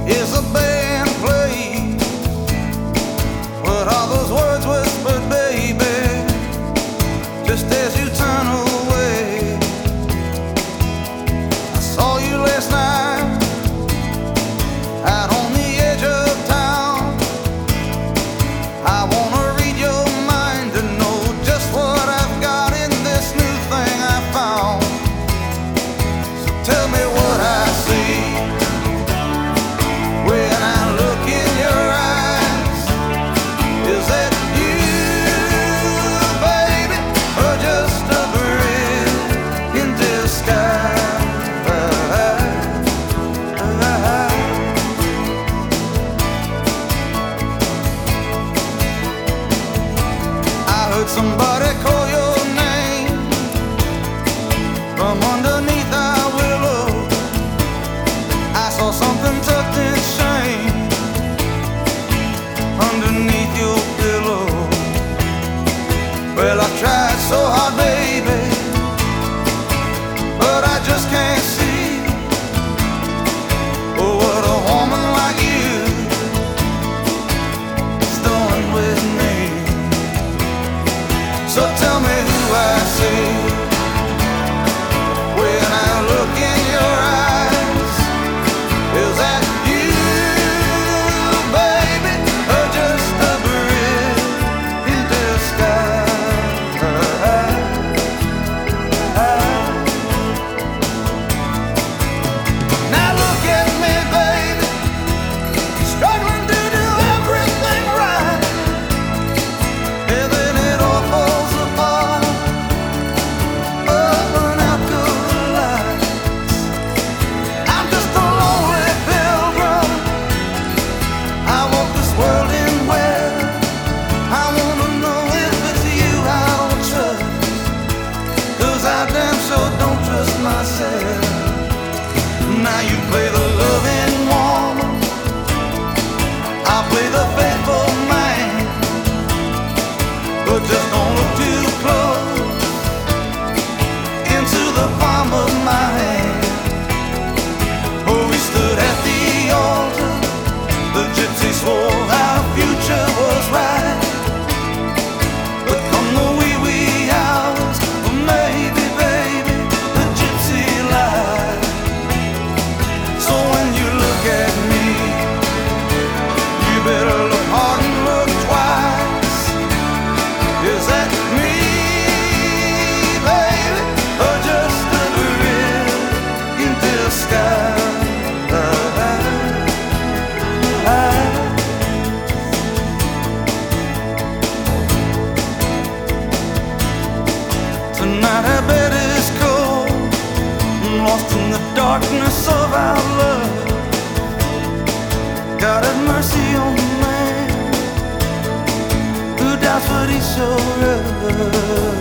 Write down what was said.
is a band played? What are those words whispered, baby, just as you turn away? I saw you last night out on the edge of town. I wanna read your mind to know just what I've got in this new thing I found. So tell me what I see when I look in your eyes. Is that you, baby, or just a bridge in disguise? I heard somebody call your name from underneath our willow. I saw something tucked in shame underneath your pillow. Well, I've tried so hard, baby, but I just can't see what a woman like you is doing with me. So tell me who I see when I look in your eyes. Is that you, baby, or just a bridge in disguise? Now look at me, baby, struggling to do everything right, and then it all falls apart. Burn out the lights. I'm just a lonely pilgrim. I walk this world in where I wanna know if it's you I don't trust, 'cause I damn sure don't trust myself. Now you play the loving woman, I'll play the faithful man, but just don't look too close into the palm of my hand. Oh, we stood at the altar, the gypsy swore our future was right. But come the wee hours, well, maybe, baby, the gypsy lied. So when you look at me, you better look hard and look twice. Is that me, baby, or just a bridge in disguise? Tonight our bed is cold, lost in the darkness of our love. God have mercy on the man who doubts what he showed us.